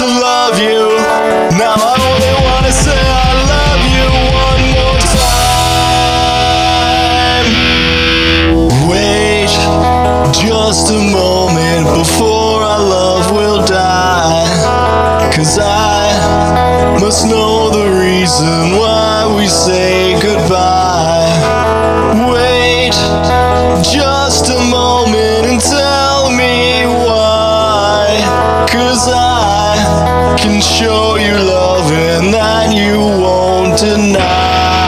to love you. Now I only wanna say I love you one more time. Wait just a moment before our love will die, 'cause I must know the reason why we say goodbye. Wait just a moment and tell me why, 'cause I can show you love and that you won't deny.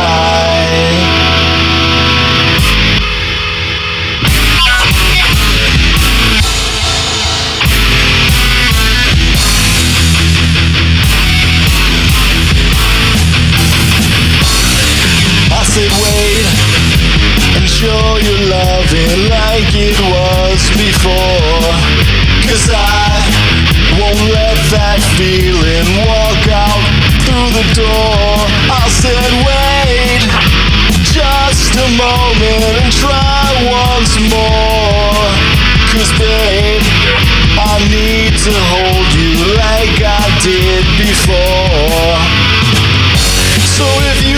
I said wait and show your loving like it was before, 'cause I won't let that feeling walk out through the door. I said wait just a moment and try once more, 'cause babe, I need to hold you like I did before. So if you